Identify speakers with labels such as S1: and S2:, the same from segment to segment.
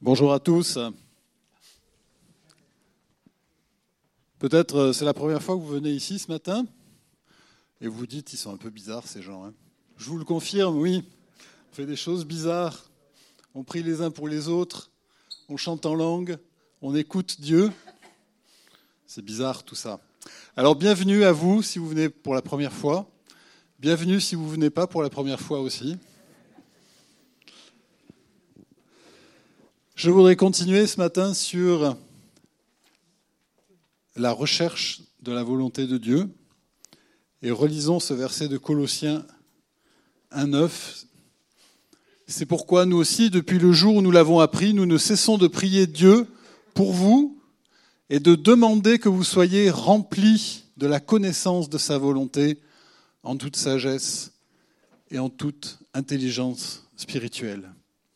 S1: Bonjour à tous. Peut-être c'est la première fois que vous venez ici ce matin et vous vous dites ils sont un peu bizarres ces gens. Je vous le confirme, oui. On fait des choses bizarres. On prie les uns pour les autres. On chante en langue. On écoute Dieu. C'est bizarre tout ça. Alors bienvenue à vous si vous venez pour la première fois. Bienvenue si vous ne venez pas pour la première fois aussi. Je voudrais continuer ce matin sur la recherche de la volonté de Dieu. Et relisons ce verset de Colossiens 1:9. C'est pourquoi nous aussi, depuis le jour où nous l'avons appris, nous ne cessons de prier Dieu pour vous et de demander que vous soyez remplis de la connaissance de sa volonté en toute sagesse et en toute intelligence spirituelle.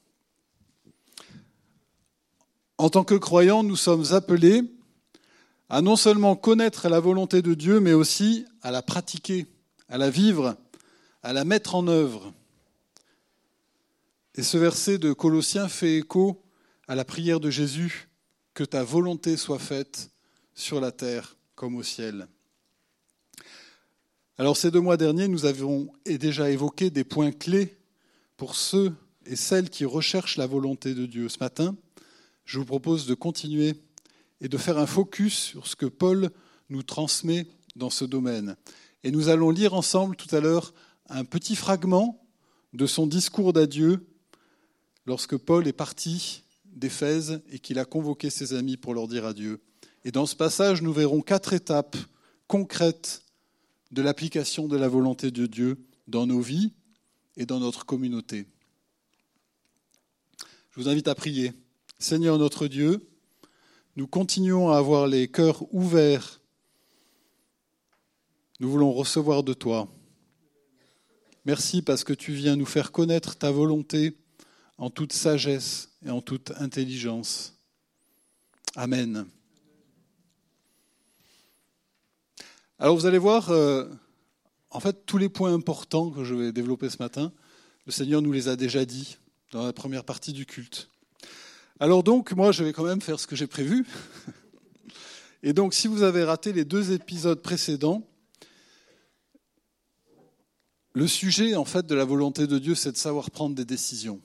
S1: En tant que croyants, nous sommes appelés à non seulement connaître la volonté de Dieu, mais aussi à la pratiquer, à la vivre, à la mettre en œuvre. Et ce verset de Colossiens fait écho à la prière de Jésus, que ta volonté soit faite sur la terre comme au ciel. Alors ces 2 mois derniers, nous avons déjà évoqué des points clés pour ceux et celles qui recherchent la volonté de Dieu. Ce matin, je vous propose de continuer et de faire un focus sur ce que Paul nous transmet dans ce domaine. Et nous allons lire ensemble tout à l'heure un petit fragment de son discours d'adieu lorsque Paul est parti d'Éphèse et qu'il a convoqué ses amis pour leur dire adieu. Et dans ce passage, nous verrons 4 étapes concrètes de l'application de la volonté de Dieu dans nos vies et dans notre communauté. Je vous invite à prier. Seigneur notre Dieu, nous continuons à avoir les cœurs ouverts. Nous voulons recevoir de toi. Merci parce que tu viens nous faire connaître ta volonté en toute sagesse et en toute intelligence. Amen. Alors vous allez voir, en fait, tous les points importants que je vais développer ce matin, le Seigneur nous les a déjà dit dans la première partie du culte. Alors donc, moi, je vais quand même faire ce que j'ai prévu. Et donc, si vous avez raté les 2 épisodes précédents, le sujet, en fait, de la volonté de Dieu, c'est de savoir prendre des décisions.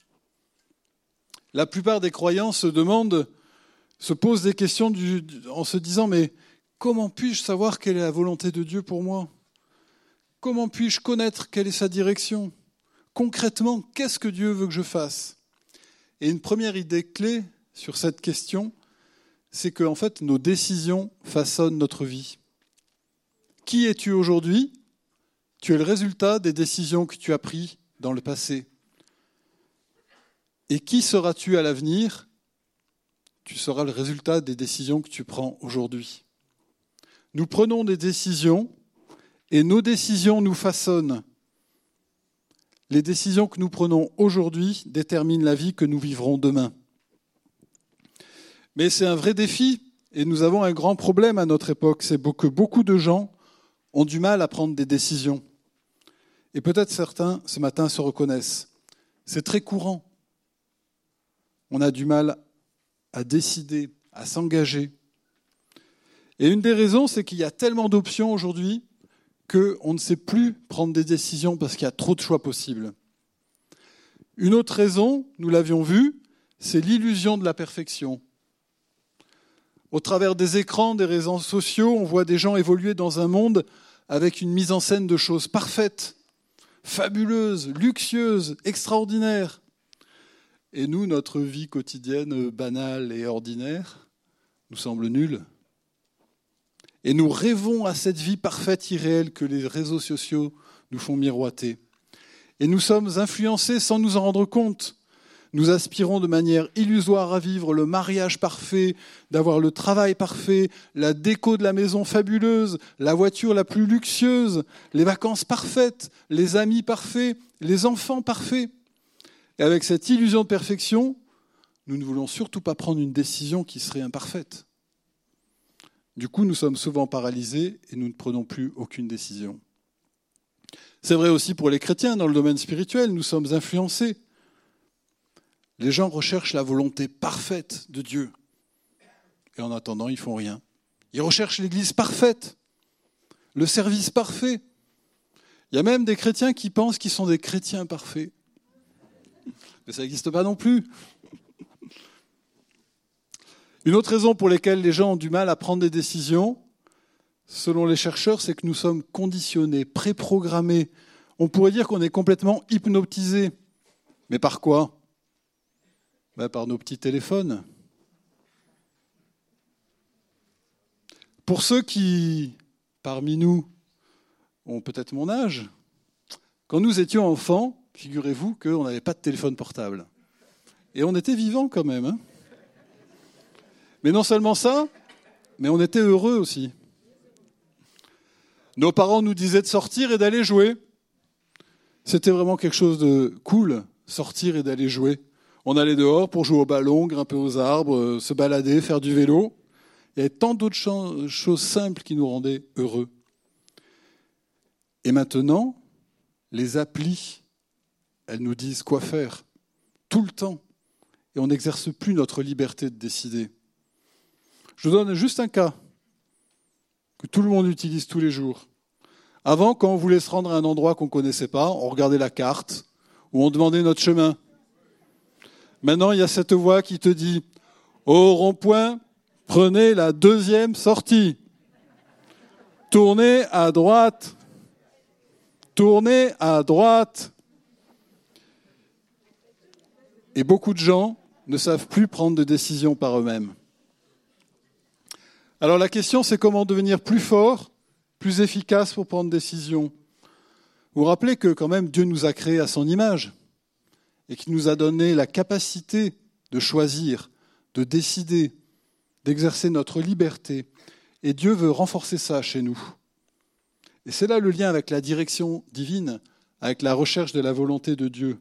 S1: La plupart des croyants se posent des questions en se disant « Mais comment puis-je savoir quelle est la volonté de Dieu pour moi ? Comment puis-je connaître quelle est sa direction ? Concrètement, qu'est-ce que Dieu veut que je fasse ?» Et une première idée clé sur cette question, c'est que en fait, nos décisions façonnent notre vie. Qui es-tu aujourd'hui ? Tu es le résultat des décisions que tu as prises dans le passé. Et qui seras-tu à l'avenir ? Tu seras le résultat des décisions que tu prends aujourd'hui. Nous prenons des décisions et nos décisions nous façonnent. Les décisions que nous prenons aujourd'hui déterminent la vie que nous vivrons demain. Mais c'est un vrai défi et nous avons un grand problème à notre époque, c'est que beaucoup de gens ont du mal à prendre des décisions. Et peut-être certains, ce matin, se reconnaissent. C'est très courant. On a du mal à décider, à s'engager. Et une des raisons, c'est qu'il y a tellement d'options aujourd'hui qu'on ne sait plus prendre des décisions parce qu'il y a trop de choix possibles. Une autre raison, nous l'avions vu, c'est l'illusion de la perfection. Au travers des écrans, des réseaux sociaux, on voit des gens évoluer dans un monde avec une mise en scène de choses parfaites, fabuleuses, luxueuses, extraordinaires. Et nous, notre vie quotidienne banale et ordinaire nous semble nulle. Et nous rêvons à cette vie parfaite, irréelle que les réseaux sociaux nous font miroiter. Et nous sommes influencés sans nous en rendre compte. Nous aspirons de manière illusoire à vivre le mariage parfait, d'avoir le travail parfait, la déco de la maison fabuleuse, la voiture la plus luxueuse, les vacances parfaites, les amis parfaits, les enfants parfaits. Et avec cette illusion de perfection, nous ne voulons surtout pas prendre une décision qui serait imparfaite. Du coup, nous sommes souvent paralysés et nous ne prenons plus aucune décision. C'est vrai aussi pour les chrétiens dans le domaine spirituel, nous sommes influencés. Les gens recherchent la volonté parfaite de Dieu. Et en attendant, ils ne font rien. Ils recherchent l'Église parfaite, le service parfait. Il y a même des chrétiens qui pensent qu'ils sont des chrétiens parfaits. Mais ça n'existe pas non plus. Une autre raison pour laquelle les gens ont du mal à prendre des décisions, selon les chercheurs, c'est que nous sommes conditionnés, préprogrammés. On pourrait dire qu'on est complètement hypnotisés. Mais par quoi ? Par nos petits téléphones. Pour ceux qui, parmi nous, ont peut-être mon âge, quand nous étions enfants, figurez-vous qu'on n'avait pas de téléphone portable. Et on était vivants quand même. Hein. Mais non seulement ça, mais on était heureux aussi. Nos parents nous disaient de sortir et d'aller jouer. C'était vraiment quelque chose de cool, sortir et d'aller jouer. On allait dehors pour jouer au ballon, grimper aux arbres, se balader, faire du vélo. Il y avait tant d'autres choses simples qui nous rendaient heureux. Et maintenant, les applis, elles nous disent quoi faire, tout le temps. Et on n'exerce plus notre liberté de décider. Je vous donne juste un cas que tout le monde utilise tous les jours. Avant, quand on voulait se rendre à un endroit qu'on ne connaissait pas, on regardait la carte ou on demandait notre chemin. Maintenant, il y a cette voix qui te dit « Au rond-point, prenez la deuxième sortie. Tournez à droite. Tournez à droite. » Et beaucoup de gens ne savent plus prendre de décisions par eux-mêmes. Alors la question, c'est comment devenir plus fort, plus efficace pour prendre des décisions. Vous vous rappelez que quand même Dieu nous a créés à son image et qu'il nous a donné la capacité de choisir, de décider, d'exercer notre liberté. Et Dieu veut renforcer ça chez nous. Et c'est là le lien avec la direction divine, avec la recherche de la volonté de Dieu.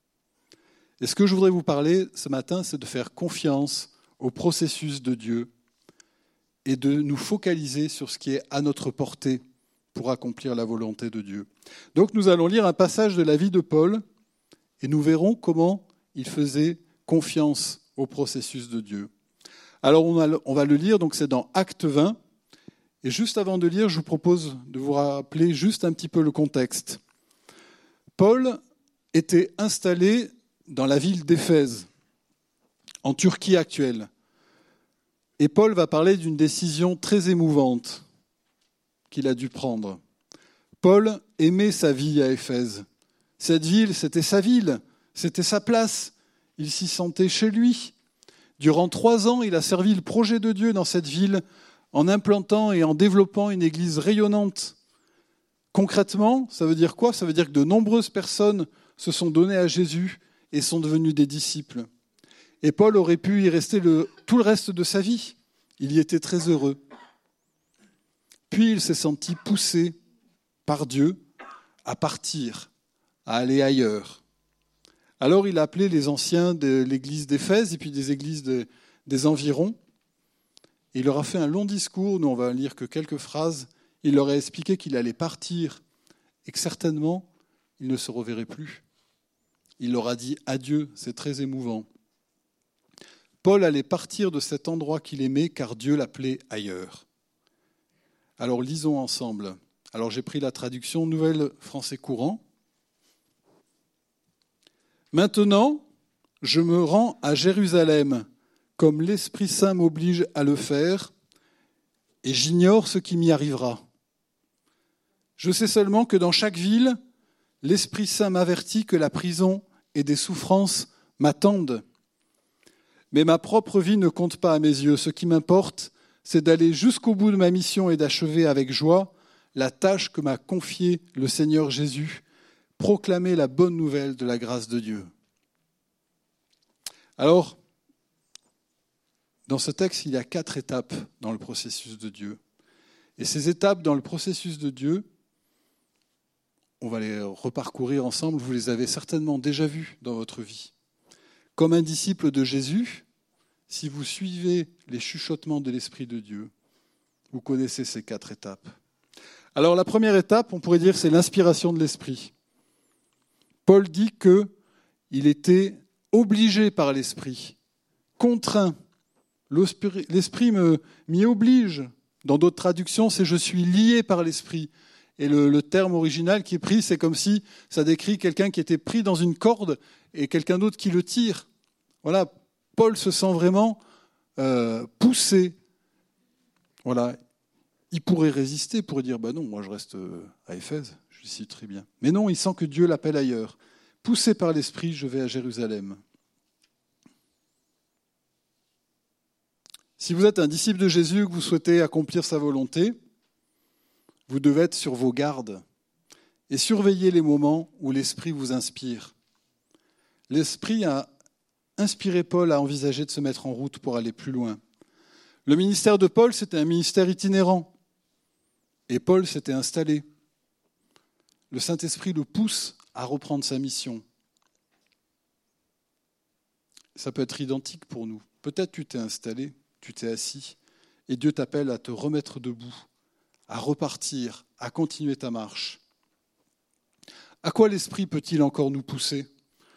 S1: Et ce que je voudrais vous parler ce matin, c'est de faire confiance au processus de Dieu et de nous focaliser sur ce qui est à notre portée pour accomplir la volonté de Dieu. Donc nous allons lire un passage de la vie de Paul et nous verrons comment il faisait confiance au processus de Dieu. Alors on va le lire, donc c'est dans Actes 20. Et juste avant de lire, je vous propose de vous rappeler juste un petit peu le contexte. Paul était installé dans la ville d'Éphèse, en Turquie actuelle. Et Paul va parler d'une décision très émouvante qu'il a dû prendre. Paul aimait sa vie à Éphèse. Cette ville, c'était sa ville, c'était sa place. Il s'y sentait chez lui. Durant 3 ans, il a servi le projet de Dieu dans cette ville en implantant et en développant une église rayonnante. Concrètement, ça veut dire quoi ? Ça veut dire que de nombreuses personnes se sont données à Jésus et sont devenues des disciples. Et Paul aurait pu y rester tout le reste de sa vie. Il y était très heureux. Puis il s'est senti poussé par Dieu à partir, à aller ailleurs. Alors il a appelé les anciens de l'église d'Éphèse et puis des églises des environs. Et il leur a fait un long discours, nous on va lire que quelques phrases. Il leur a expliqué qu'il allait partir et que certainement il ne se reverrait plus. Il leur a dit adieu, c'est très émouvant. Paul allait partir de cet endroit qu'il aimait car Dieu l'appelait ailleurs. Alors lisons ensemble. Alors j'ai pris la traduction Nouvelle Français Courant. Maintenant, je me rends à Jérusalem, comme l'Esprit Saint m'oblige à le faire, et j'ignore ce qui m'y arrivera. Je sais seulement que dans chaque ville, l'Esprit Saint m'avertit que la prison et des souffrances m'attendent. Mais ma propre vie ne compte pas à mes yeux. Ce qui m'importe, c'est d'aller jusqu'au bout de ma mission et d'achever avec joie la tâche que m'a confiée le Seigneur Jésus, proclamer la bonne nouvelle de la grâce de Dieu. Alors, dans ce texte, il y a 4 étapes dans le processus de Dieu. Et ces étapes dans le processus de Dieu, on va les reparcourir ensemble, vous les avez certainement déjà vues dans votre vie. Comme un disciple de Jésus, si vous suivez les chuchotements de l'Esprit de Dieu, vous connaissez ces 4 étapes. Alors la première étape, on pourrait dire, c'est l'inspiration de l'Esprit. Paul dit qu'il était obligé par l'Esprit, contraint. L'Esprit m'y oblige. Dans d'autres traductions, c'est « je suis lié par l'Esprit ». Et le terme original qui est pris, c'est comme si ça décrit quelqu'un qui était pris dans une corde et quelqu'un d'autre qui le tire. Voilà, Paul se sent vraiment poussé. Voilà, il pourrait résister, il pourrait dire « bah non, moi je reste à Éphèse, je suis très bien ». Mais non, il sent que Dieu l'appelle ailleurs. Poussé par l'Esprit, je vais à Jérusalem. Si vous êtes un disciple de Jésus, que vous souhaitez accomplir sa volonté, vous devez être sur vos gardes et surveiller les moments où l'Esprit vous inspire. L'Esprit a inspiré Paul à envisager de se mettre en route pour aller plus loin. Le ministère de Paul, c'était un ministère itinérant. Et Paul s'était installé. Le Saint-Esprit le pousse à reprendre sa mission. Ça peut être identique pour nous. Peut-être tu t'es installé, tu t'es assis, et Dieu t'appelle à te remettre debout, à repartir, à continuer ta marche. À quoi l'Esprit peut-il encore nous pousser ?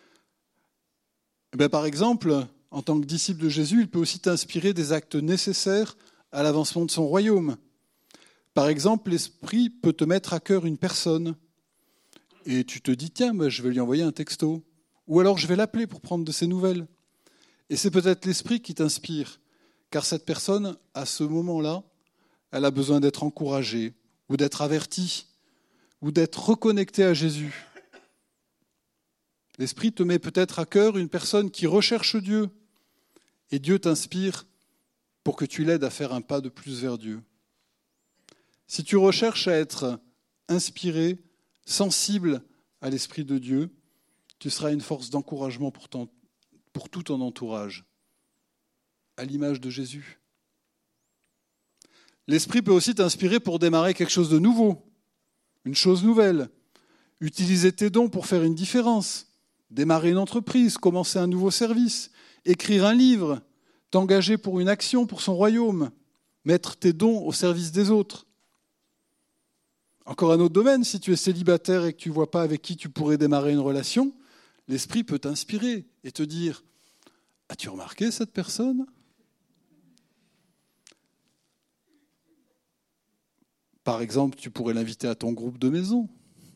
S1: Par exemple, en tant que disciple de Jésus, il peut aussi t'inspirer des actes nécessaires à l'avancement de son royaume. Par exemple, l'Esprit peut te mettre à cœur une personne et tu te dis « tiens, je vais lui envoyer un texto » ou alors « je vais l'appeler pour prendre de ses nouvelles ». Et c'est peut-être l'Esprit qui t'inspire, car cette personne, à ce moment-là, elle a besoin d'être encouragée ou d'être avertie ou d'être reconnectée à Jésus. L'Esprit te met peut-être à cœur une personne qui recherche Dieu et Dieu t'inspire pour que tu l'aides à faire un pas de plus vers Dieu. Si tu recherches à être inspiré, sensible à l'Esprit de Dieu, tu seras une force d'encouragement pour tout ton entourage, à l'image de Jésus. L'Esprit peut aussi t'inspirer pour démarrer quelque chose de nouveau, une chose nouvelle, utiliser tes dons pour faire une différence, démarrer une entreprise, commencer un nouveau service, écrire un livre, t'engager pour une action pour son royaume, mettre tes dons au service des autres. Encore un autre domaine, si tu es célibataire et que tu ne vois pas avec qui tu pourrais démarrer une relation, l'Esprit peut t'inspirer et te dire « As-tu remarqué cette personne ?» Par exemple, tu pourrais l'inviter à ton groupe de maison.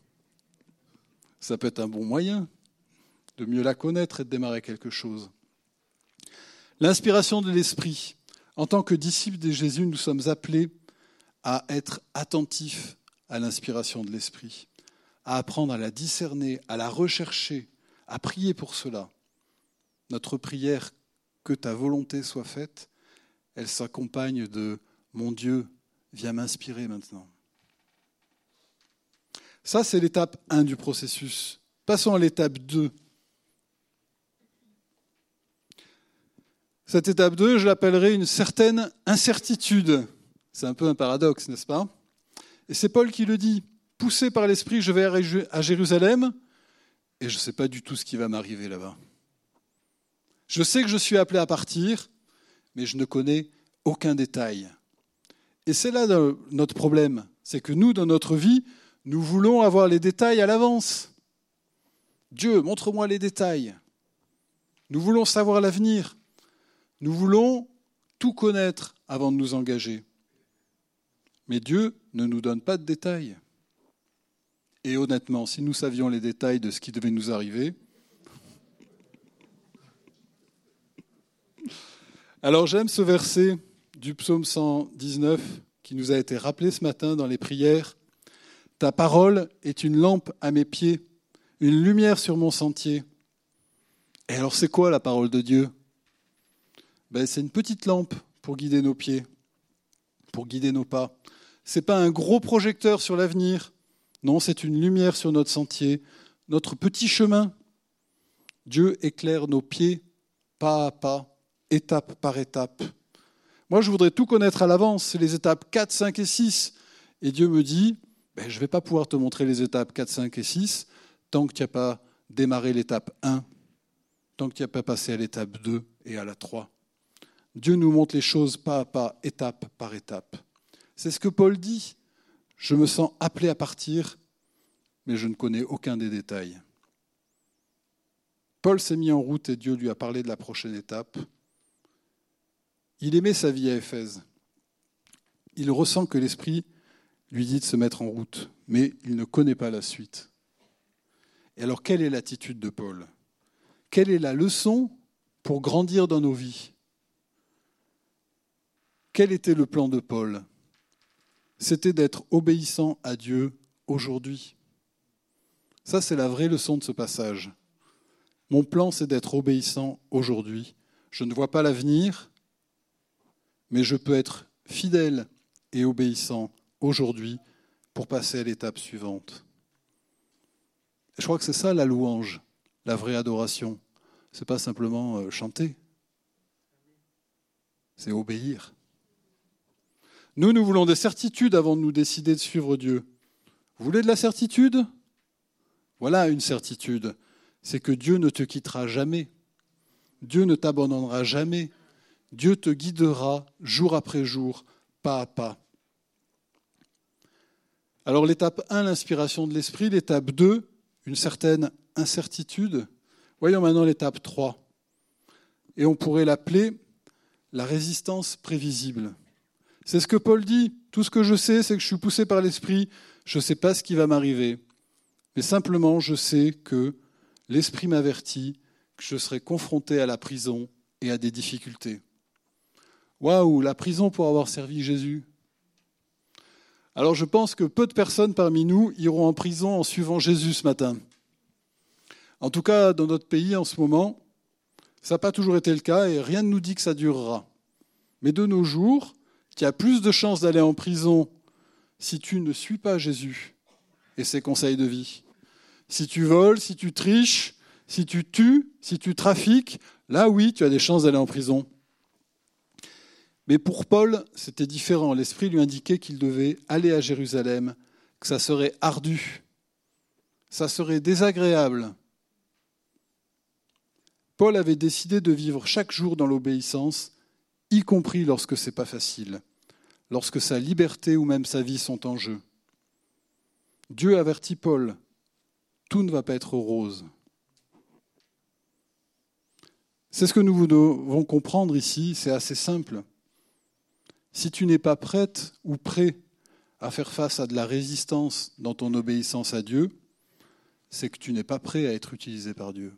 S1: Ça peut être un bon moyen de mieux la connaître et de démarrer quelque chose. L'inspiration de l'Esprit. En tant que disciples de Jésus, nous sommes appelés à être attentifs à l'inspiration de l'Esprit, à apprendre à la discerner, à la rechercher, à prier pour cela. Notre prière, que ta volonté soit faite, elle s'accompagne de « Mon Dieu, viens m'inspirer maintenant ». Ça, c'est l'étape 1 du processus. Passons à l'étape 2. Cette étape 2, je l'appellerai une certaine incertitude. C'est un peu un paradoxe, n'est-ce pas ? Et c'est Paul qui le dit. Poussé par l'Esprit, je vais à Jérusalem et je ne sais pas du tout ce qui va m'arriver là-bas. Je sais que je suis appelé à partir, mais je ne connais aucun détail. Et c'est là notre problème. C'est que nous, dans notre vie, nous voulons avoir les détails à l'avance. Dieu, montre-moi les détails. Nous voulons savoir l'avenir. Nous voulons tout connaître avant de nous engager. Mais Dieu ne nous donne pas de détails. Et honnêtement, si nous savions les détails de ce qui devait nous arriver, alors j'aime ce verset du psaume 119 qui nous a été rappelé ce matin dans les prières. « Ta parole est une lampe à mes pieds, une lumière sur mon sentier. » Et alors c'est quoi la parole de Dieu ? C'est une petite lampe pour guider nos pieds, pour guider nos pas. Ce n'est pas un gros projecteur sur l'avenir. Non, c'est une lumière sur notre sentier, notre petit chemin. Dieu éclaire nos pieds pas à pas, étape par étape. Moi, je voudrais tout connaître à l'avance. C'est les étapes 4, 5 et 6. Et Dieu me dit, je ne vais pas pouvoir te montrer les étapes 4, 5 et 6 tant que tu n'as pas démarré l'étape 1, tant que tu n'as pas passé à l'étape 2 et à la 3. Dieu nous montre les choses pas à pas, étape par étape. C'est ce que Paul dit. Je me sens appelé à partir, mais je ne connais aucun des détails. Paul s'est mis en route et Dieu lui a parlé de la prochaine étape. Il aimait sa vie à Éphèse. Il ressent que l'Esprit lui dit de se mettre en route, mais il ne connaît pas la suite. Et alors, quelle est l'attitude de Paul ? Quelle est la leçon pour grandir dans nos vies ? Quel était le plan de Paul ? C'était d'être obéissant à Dieu aujourd'hui. Ça, c'est la vraie leçon de ce passage. Mon plan, c'est d'être obéissant aujourd'hui. Je ne vois pas l'avenir, mais je peux être fidèle et obéissant aujourd'hui pour passer à l'étape suivante. Je crois que c'est ça la louange, la vraie adoration. Ce n'est pas simplement chanter, c'est obéir. Nous voulons des certitudes avant de nous décider de suivre Dieu. Vous voulez de la certitude ? Voilà une certitude, c'est que Dieu ne te quittera jamais. Dieu ne t'abandonnera jamais. Dieu te guidera jour après jour, pas à pas. Alors l'étape 1, l'inspiration de l'esprit. L'étape 2, une certaine incertitude. Voyons maintenant l'étape 3. Et on pourrait l'appeler la résistance prévisible. C'est ce que Paul dit. Tout ce que je sais, c'est que je suis poussé par l'esprit. Je ne sais pas ce qui va m'arriver. Mais simplement, je sais que l'esprit m'avertit que je serai confronté à la prison et à des difficultés. Waouh, la prison pour avoir servi Jésus. Alors je pense que peu de personnes parmi nous iront en prison en suivant Jésus ce matin. En tout cas, dans notre pays en ce moment, ça n'a pas toujours été le cas et rien ne nous dit que ça durera. Mais de nos jours, tu as plus de chances d'aller en prison si tu ne suis pas Jésus et ses conseils de vie. Si tu voles, si tu triches, si tu tues, si tu trafiques, là oui, tu as des chances d'aller en prison. Mais pour Paul, c'était différent. L'Esprit lui indiquait qu'il devait aller à Jérusalem, que ça serait ardu, ça serait désagréable. Paul avait décidé de vivre chaque jour dans l'obéissance, y compris lorsque ce n'est pas facile, lorsque sa liberté ou même sa vie sont en jeu. Dieu avertit Paul, tout ne va pas être rose. C'est ce que nous devons comprendre ici, c'est assez simple. Si tu n'es pas prête ou prêt à faire face à de la résistance dans ton obéissance à Dieu, c'est que tu n'es pas prêt à être utilisé par Dieu.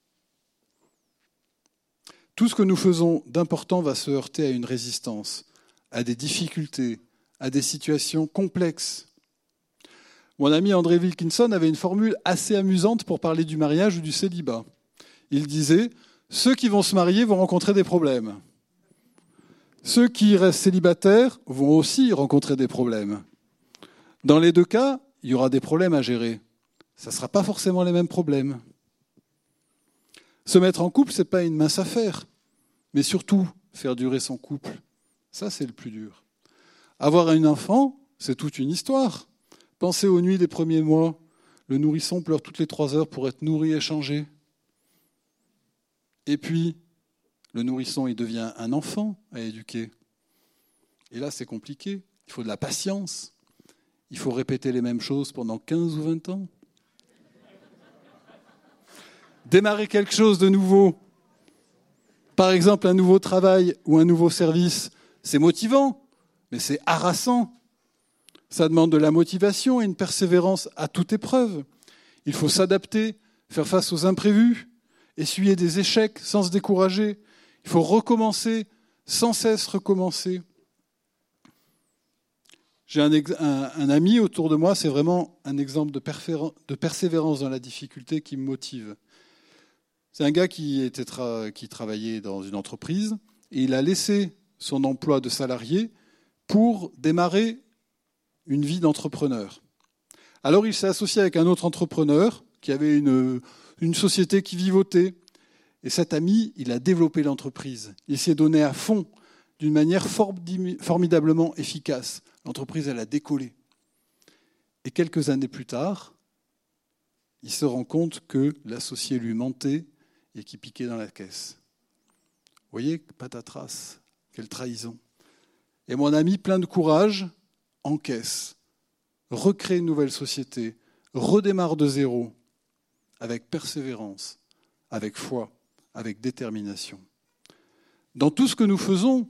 S1: Tout ce que nous faisons d'important va se heurter à une résistance, à des difficultés, à des situations complexes. Mon ami André Wilkinson avait une formule assez amusante pour parler du mariage ou du célibat. Il disait « Ceux qui vont se marier vont rencontrer des problèmes. Ceux qui restent célibataires vont aussi rencontrer des problèmes. Dans les deux cas, il y aura des problèmes à gérer. Ça ne sera pas forcément les mêmes problèmes. Se mettre en couple, ce n'est pas une mince affaire, mais surtout faire durer son couple. Ça, c'est le plus dur. Avoir un enfant, c'est toute une histoire. Pensez aux nuits des premiers mois. Le nourrisson pleure toutes les 3 heures pour être nourri et changé. Et puis, le nourrisson, il devient un enfant à éduquer. Et là, c'est compliqué. Il faut de la patience. Il faut répéter les mêmes choses pendant 15 ou 20 ans. Démarrer quelque chose de nouveau, par exemple un nouveau travail ou un nouveau service, c'est motivant, mais c'est harassant. Ça demande de la motivation et une persévérance à toute épreuve. Il faut s'adapter, faire face aux imprévus, essuyer des échecs sans se décourager. Il faut recommencer, sans cesse recommencer. J'ai un ami autour de moi, c'est vraiment un exemple de persévérance dans la difficulté qui me motive. C'est un gars qui travaillait dans une entreprise et il a laissé son emploi de salarié pour démarrer une vie d'entrepreneur. Alors il s'est associé avec un autre entrepreneur qui avait une société qui vivotait. Et cet ami, il a développé l'entreprise. Il s'est donné à fond, d'une manière formidablement efficace. L'entreprise, elle a décollé. Et quelques années plus tard, il se rend compte que l'associé lui mentait et qu'il piquait dans la caisse. Vous voyez, patatras, quelle trahison. Et mon ami, plein de courage, encaisse, recrée une nouvelle société, redémarre de zéro, avec persévérance, avec foi, avec détermination. Dans tout ce que nous faisons,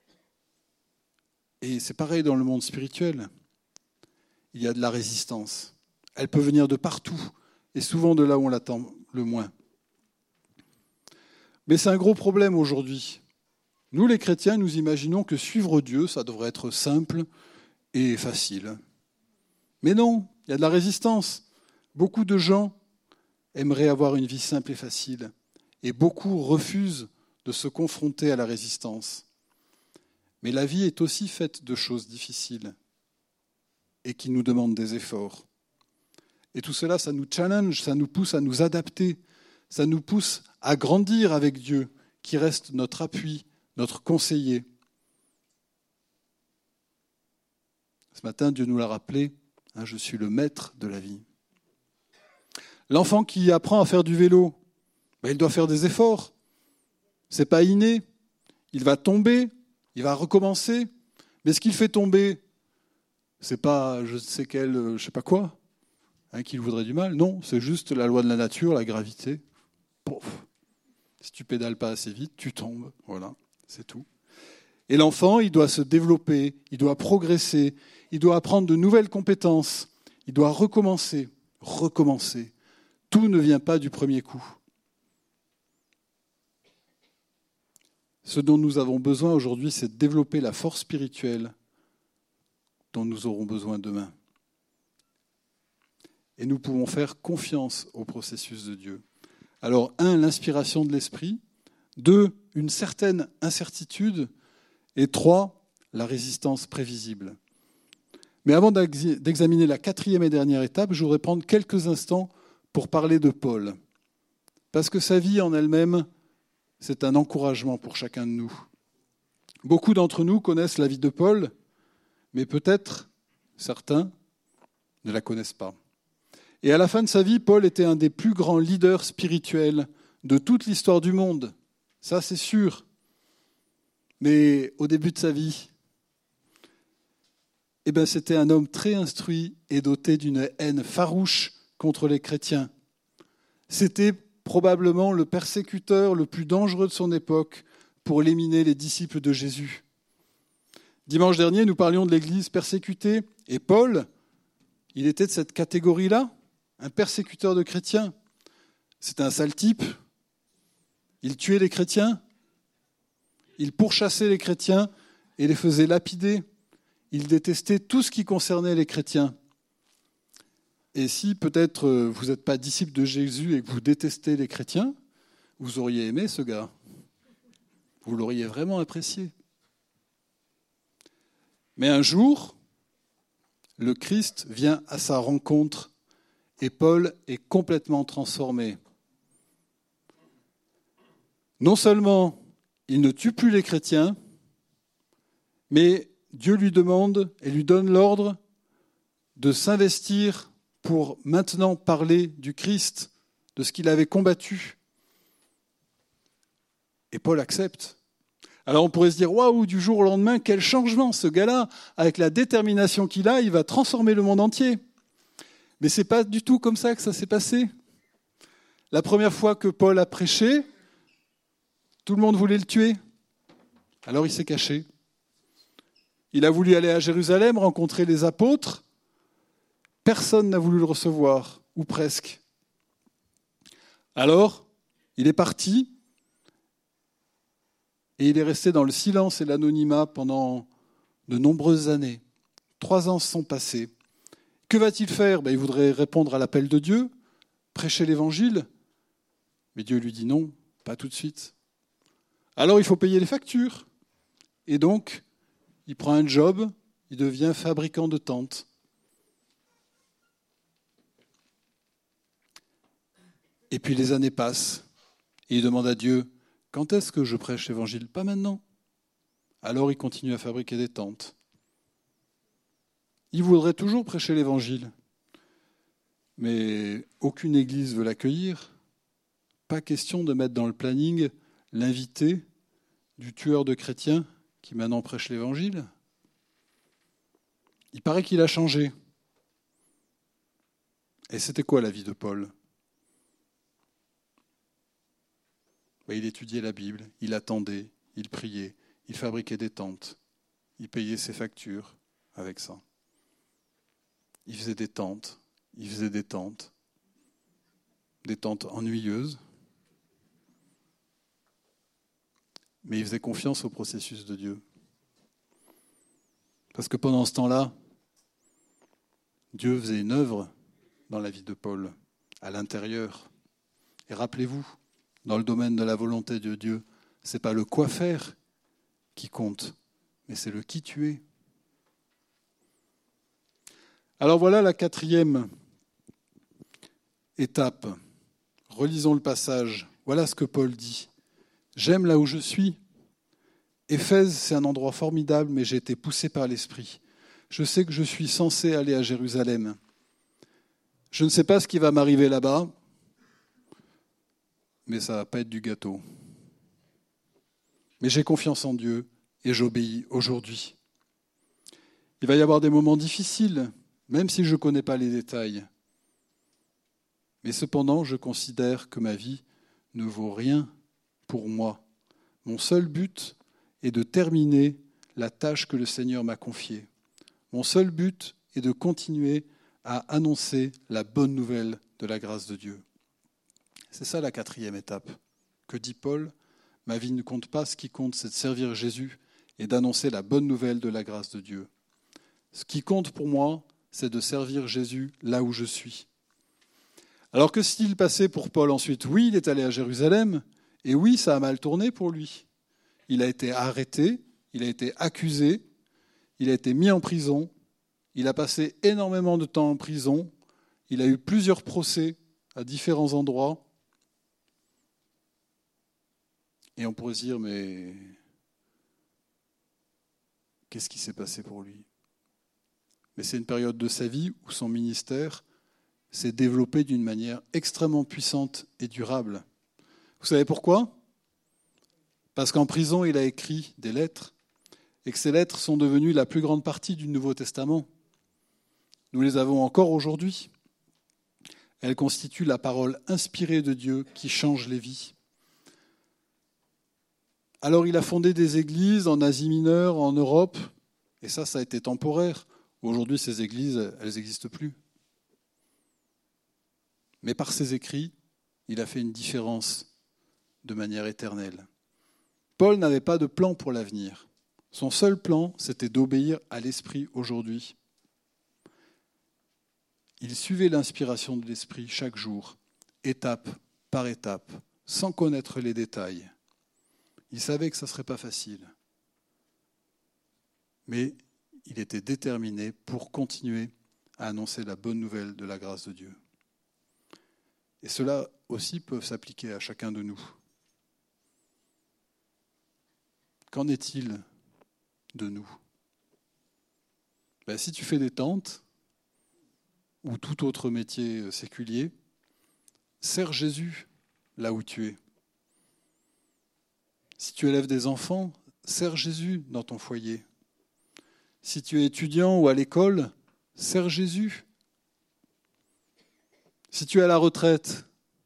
S1: et c'est pareil dans le monde spirituel, il y a de la résistance. Elle peut venir de partout, et souvent de là où on l'attend le moins. Mais c'est un gros problème aujourd'hui. Nous, les chrétiens, nous imaginons que suivre Dieu, ça devrait être simple et facile. Mais non, il y a de la résistance. Beaucoup de gens aimeraient avoir une vie simple et facile, et beaucoup refusent de se confronter à la résistance. Mais la vie est aussi faite de choses difficiles et qui nous demandent des efforts. Et tout cela, ça nous challenge, ça nous pousse à nous adapter, ça nous pousse à grandir avec Dieu, qui reste notre appui, notre conseiller. Ce matin, Dieu nous l'a rappelé, je suis le maître de la vie. L'enfant qui apprend à faire du vélo, il doit faire des efforts. Ce n'est pas inné. Il va tomber, il va recommencer. Mais ce qu'il fait tomber, ce n'est pas je sais pas quoi, qui lui voudrait du mal. Non, c'est juste la loi de la nature, la gravité. Pouf. Si tu pédales pas assez vite, tu tombes. Voilà, c'est tout. Et l'enfant, il doit se développer, il doit progresser, il doit apprendre de nouvelles compétences, il doit recommencer. Tout ne vient pas du premier coup. Ce dont nous avons besoin aujourd'hui, c'est de développer la force spirituelle dont nous aurons besoin demain. Et nous pouvons faire confiance au processus de Dieu. Alors, 1, l'inspiration de l'esprit. 2, une certaine incertitude. Et 3, la résistance prévisible. Mais avant d'examiner la 4e et dernière étape, je voudrais prendre quelques instants pour parler de Paul. Parce que sa vie en elle-même, c'est un encouragement pour chacun de nous. Beaucoup d'entre nous connaissent la vie de Paul, mais peut-être certains ne la connaissent pas. Et à la fin de sa vie, Paul était un des plus grands leaders spirituels de toute l'histoire du monde. Ça, c'est sûr. Mais au début de sa vie, c'était un homme très instruit et doté d'une haine farouche contre les chrétiens. C'était probablement le persécuteur le plus dangereux de son époque pour éliminer les disciples de Jésus. Dimanche dernier, nous parlions de l'Église persécutée, et Paul, il était de cette catégorie-là, un persécuteur de chrétiens. C'était un sale type. Il tuait les chrétiens, il pourchassait les chrétiens et les faisait lapider. Il détestait tout ce qui concernait les chrétiens. Et si peut-être vous n'êtes pas disciple de Jésus et que vous détestez les chrétiens, vous auriez aimé ce gars. Vous l'auriez vraiment apprécié. Mais un jour, le Christ vient à sa rencontre et Paul est complètement transformé. Non seulement il ne tue plus les chrétiens, mais Dieu lui demande et lui donne l'ordre de s'investir pour maintenant parler du Christ, de ce qu'il avait combattu. Et Paul accepte. Alors on pourrait se dire, waouh, du jour au lendemain, quel changement, ce gars-là, avec la détermination qu'il a, il va transformer le monde entier. Mais ce n'est pas du tout comme ça que ça s'est passé. La première fois que Paul a prêché, tout le monde voulait le tuer. Alors il s'est caché. Il a voulu aller à Jérusalem, rencontrer les apôtres. Personne n'a voulu le recevoir, ou presque. Alors, il est parti, et il est resté dans le silence et l'anonymat pendant de nombreuses années. 3 ans se sont passés. Que va-t-il faire ? Il voudrait répondre à l'appel de Dieu, prêcher l'évangile. Mais Dieu lui dit non, pas tout de suite. Alors il faut payer les factures. Et donc, il prend un job, il devient fabricant de tentes. Et puis les années passent, et il demande à Dieu, quand est-ce que je prêche l'évangile ? Pas maintenant. Alors il continue à fabriquer des tentes. Il voudrait toujours prêcher l'évangile, mais aucune église veut l'accueillir. Pas question de mettre dans le planning l'invité du tueur de chrétiens qui maintenant prêche l'évangile. Il paraît qu'il a changé. Et c'était quoi la vie de Paul ? Il étudiait la Bible, il attendait, il priait, il fabriquait des tentes, il payait ses factures avec ça. Il faisait des tentes ennuyeuses, mais il faisait confiance au processus de Dieu. Parce que pendant ce temps-là, Dieu faisait une œuvre dans la vie de Paul, à l'intérieur. Et rappelez-vous, dans le domaine de la volonté de Dieu, ce n'est pas le quoi faire qui compte, mais c'est le qui tu es. Alors voilà la 4e étape. Relisons le passage. Voilà ce que Paul dit. J'aime là où je suis. Éphèse, c'est un endroit formidable, mais j'ai été poussé par l'Esprit. Je sais que je suis censé aller à Jérusalem. Je ne sais pas ce qui va m'arriver là-bas, mais ça ne va pas être du gâteau. Mais j'ai confiance en Dieu et j'obéis aujourd'hui. Il va y avoir des moments difficiles, même si je ne connais pas les détails. Mais cependant, je considère que ma vie ne vaut rien pour moi. Mon seul but est de terminer la tâche que le Seigneur m'a confiée. Mon seul but est de continuer à annoncer la bonne nouvelle de la grâce de Dieu. C'est ça la 4e étape. Que dit Paul ? Ma vie ne compte pas, ce qui compte, c'est de servir Jésus et d'annoncer la bonne nouvelle de la grâce de Dieu. Ce qui compte pour moi, c'est de servir Jésus là où je suis. Alors que s'est-il passé pour Paul ensuite ? Oui, il est allé à Jérusalem, et oui, ça a mal tourné pour lui. Il a été arrêté, il a été accusé, il a été mis en prison, il a passé énormément de temps en prison, il a eu plusieurs procès à différents endroits. Et on pourrait se dire, mais qu'est-ce qui s'est passé pour lui ? Mais c'est une période de sa vie où son ministère s'est développé d'une manière extrêmement puissante et durable. Vous savez pourquoi ? Parce qu'en prison, il a écrit des lettres et que ces lettres sont devenues la plus grande partie du Nouveau Testament. Nous les avons encore aujourd'hui. Elles constituent la parole inspirée de Dieu qui change les vies. Alors il a fondé des églises en Asie mineure, en Europe, et ça a été temporaire. Aujourd'hui, ces églises, elles n'existent plus. Mais par ses écrits, il a fait une différence de manière éternelle. Paul n'avait pas de plan pour l'avenir. Son seul plan, c'était d'obéir à l'Esprit aujourd'hui. Il suivait l'inspiration de l'Esprit chaque jour, étape par étape, sans connaître les détails. Il savait que ça ne serait pas facile. Mais il était déterminé pour continuer à annoncer la bonne nouvelle de la grâce de Dieu. Et cela aussi peut s'appliquer à chacun de nous. Qu'en est-il de nous ? Si tu fais des tentes ou tout autre métier séculier, sers Jésus là où tu es. Si tu élèves des enfants, sers Jésus dans ton foyer. Si tu es étudiant ou à l'école, sers Jésus. Si tu es à la retraite,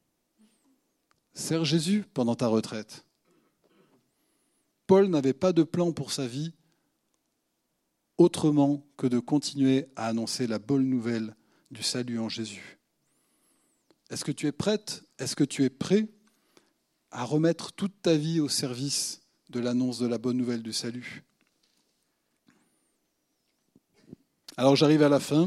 S1: sers Jésus pendant ta retraite. Paul n'avait pas de plan pour sa vie autrement que de continuer à annoncer la bonne nouvelle du salut en Jésus. Est-ce que tu es prête ? Est-ce que tu es prêt à remettre toute ta vie au service de l'annonce de la bonne nouvelle du salut ? Alors j'arrive à la fin.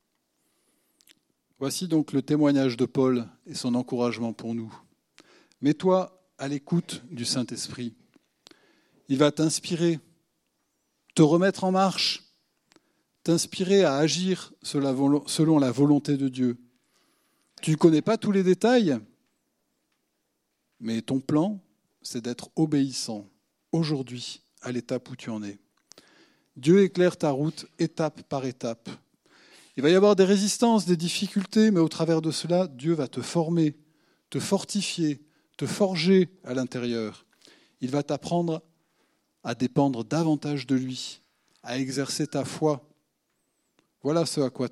S1: Voici donc le témoignage de Paul et son encouragement pour nous. Mets-toi à l'écoute du Saint-Esprit. Il va t'inspirer, te remettre en marche, t'inspirer à agir selon la volonté de Dieu. Tu ne connais pas tous les détails, mais ton plan, c'est d'être obéissant aujourd'hui à l'étape où tu en es. Dieu éclaire ta route étape par étape. Il va y avoir des résistances, des difficultés, mais au travers de cela, Dieu va te former, te fortifier, te forger à l'intérieur. Il va t'apprendre à dépendre davantage de lui, à exercer ta foi. Voilà ce à quoi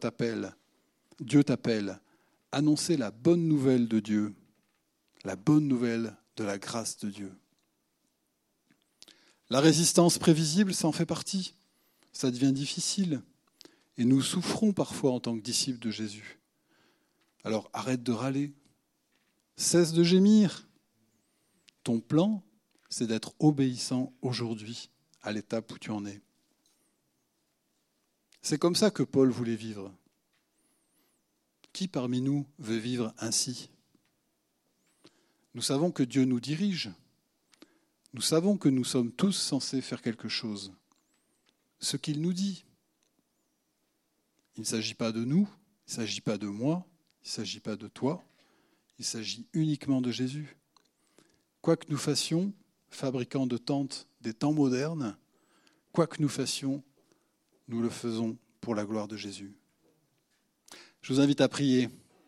S1: Dieu t'appelle. Annoncer la bonne nouvelle de Dieu, la bonne nouvelle de la grâce de Dieu. La résistance prévisible, ça en fait partie. Ça devient difficile. Et nous souffrons parfois en tant que disciples de Jésus. Alors arrête de râler. Cesse de gémir. Ton plan, c'est d'être obéissant aujourd'hui à l'étape où tu en es. C'est comme ça que Paul voulait vivre. Qui parmi nous veut vivre ainsi ? Nous savons que Dieu nous dirige. Nous savons que nous sommes tous censés faire quelque chose. Ce qu'il nous dit. Il ne s'agit pas de nous, il ne s'agit pas de moi, il ne s'agit pas de toi, il s'agit uniquement de Jésus. Quoi que nous fassions, fabricants de tentes des temps modernes, quoi que nous fassions, nous le faisons pour la gloire de Jésus. Je vous invite à prier.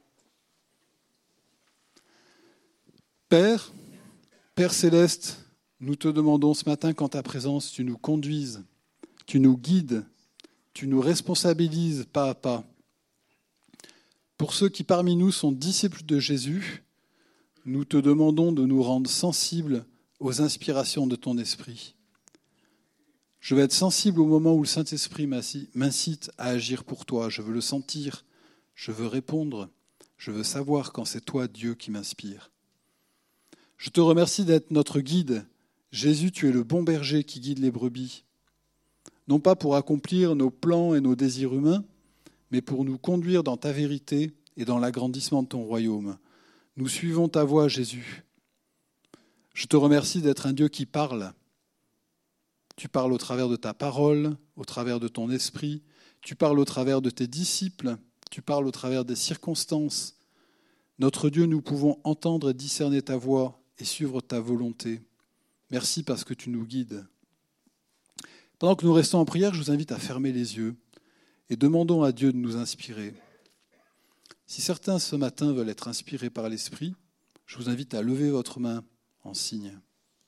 S1: Père céleste, nous te demandons ce matin qu'en ta présence, tu nous conduises, tu nous guides, tu nous responsabilises pas à pas. Pour ceux qui parmi nous sont disciples de Jésus, nous te demandons de nous rendre sensibles aux inspirations de ton esprit. Je veux être sensible au moment où le Saint-Esprit m'incite à agir pour toi. Je veux le sentir, je veux répondre, je veux savoir quand c'est toi, Dieu, qui m'inspire. Je te remercie d'être notre guide. Jésus, tu es le bon berger qui guide les brebis. Non pas pour accomplir nos plans et nos désirs humains, mais pour nous conduire dans ta vérité et dans l'agrandissement de ton royaume. Nous suivons ta voie, Jésus. Je te remercie d'être un Dieu qui parle. Tu parles au travers de ta parole, au travers de ton esprit. Tu parles au travers de tes disciples. Tu parles au travers des circonstances. Notre Dieu, nous pouvons entendre et discerner ta voix et suivre ta volonté. Merci parce que tu nous guides. Pendant que nous restons en prière, je vous invite à fermer les yeux et demandons à Dieu de nous inspirer. Si certains ce matin veulent être inspirés par l'Esprit, je vous invite à lever votre main en signe.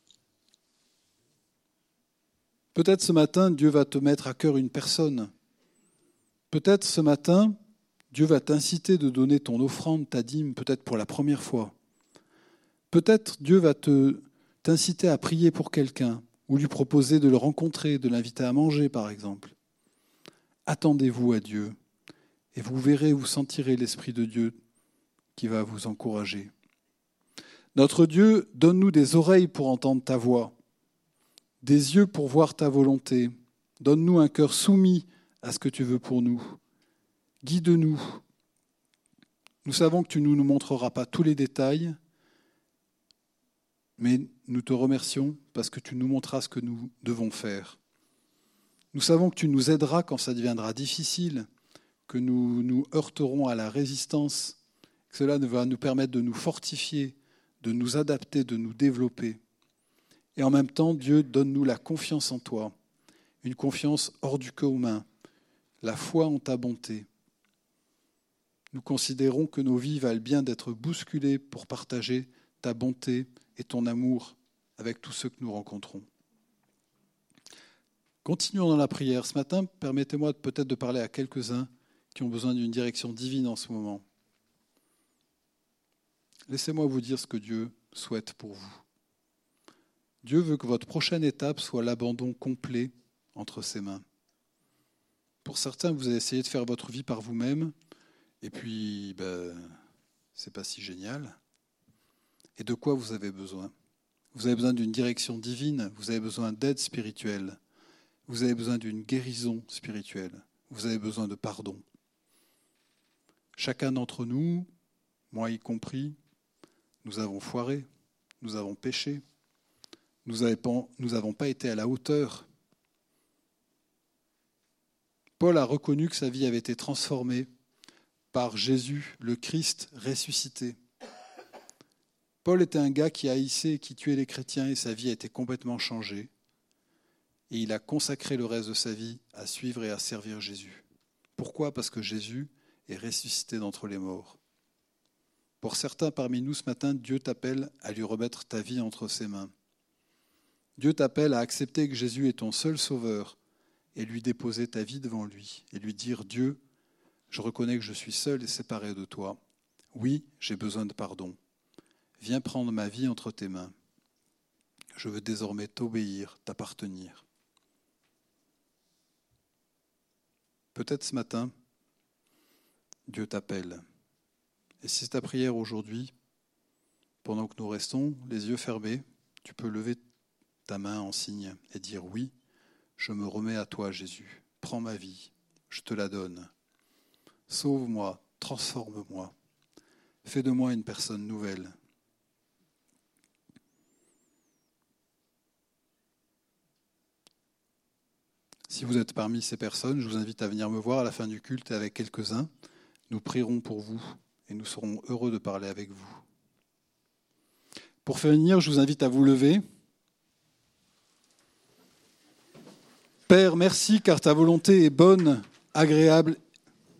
S1: Peut-être ce matin, Dieu va te mettre à cœur une personne. Peut-être ce matin, Dieu va t'inciter de donner ton offrande, ta dîme, peut-être pour la première fois. Peut-être Dieu va t'inciter à prier pour quelqu'un ou lui proposer de le rencontrer, de l'inviter à manger, par exemple. Attendez-vous à Dieu et vous verrez, vous sentirez l'Esprit de Dieu qui va vous encourager. Notre Dieu, donne-nous des oreilles pour entendre ta voix, des yeux pour voir ta volonté. Donne-nous un cœur soumis à ce que tu veux pour nous. Guide-nous. Nous savons que tu ne nous montreras pas tous les détails, mais nous te remercions parce que tu nous montreras ce que nous devons faire. Nous savons que tu nous aideras quand ça deviendra difficile, que nous nous heurterons à la résistance, que cela va nous permettre de nous fortifier, de nous adapter, de nous développer. Et en même temps, Dieu, donne-nous la confiance en toi, une confiance hors du commun, la foi en ta bonté. Nous considérons que nos vies valent bien d'être bousculées pour partager ta bonté et ton amour avec tous ceux que nous rencontrons. Continuons dans la prière. Ce matin, permettez-moi peut-être de parler à quelques-uns qui ont besoin d'une direction divine en ce moment. Laissez-moi vous dire ce que Dieu souhaite pour vous. Dieu veut que votre prochaine étape soit l'abandon complet entre ses mains. Pour certains, vous avez essayé de faire votre vie par vous-même, et puis, c'est pas si génial. Et de quoi vous avez besoin ? Vous avez besoin d'une direction divine, vous avez besoin d'aide spirituelle, vous avez besoin d'une guérison spirituelle, vous avez besoin de pardon. Chacun d'entre nous, moi y compris, nous avons foiré, nous avons péché, nous n'avons pas été à la hauteur. Paul a reconnu que sa vie avait été transformée par Jésus, le Christ ressuscité. Paul était un gars qui haïssait et qui tuait les chrétiens et sa vie a été complètement changée. Et il a consacré le reste de sa vie à suivre et à servir Jésus. Pourquoi ? Parce que Jésus est ressuscité d'entre les morts. Pour certains parmi nous ce matin, Dieu t'appelle à lui remettre ta vie entre ses mains. Dieu t'appelle à accepter que Jésus est ton seul sauveur et lui déposer ta vie devant lui et lui dire « Dieu, je reconnais que je suis seul et séparé de toi. Oui, j'ai besoin de pardon. Viens prendre ma vie entre tes mains. Je veux désormais t'obéir, t'appartenir. Peut-être ce matin, Dieu t'appelle. Et si c'est ta prière aujourd'hui, pendant que nous restons les yeux fermés, tu peux lever ta main en signe et dire oui, je me remets à toi, Jésus. Prends ma vie, je te la donne. Sauve-moi, transforme-moi. Fais de moi une personne nouvelle. Si vous êtes parmi ces personnes, je vous invite à venir me voir à la fin du culte et avec quelques-uns. Nous prierons pour vous et nous serons heureux de parler avec vous. Pour finir, je vous invite à vous lever. Père, merci car ta volonté est bonne, agréable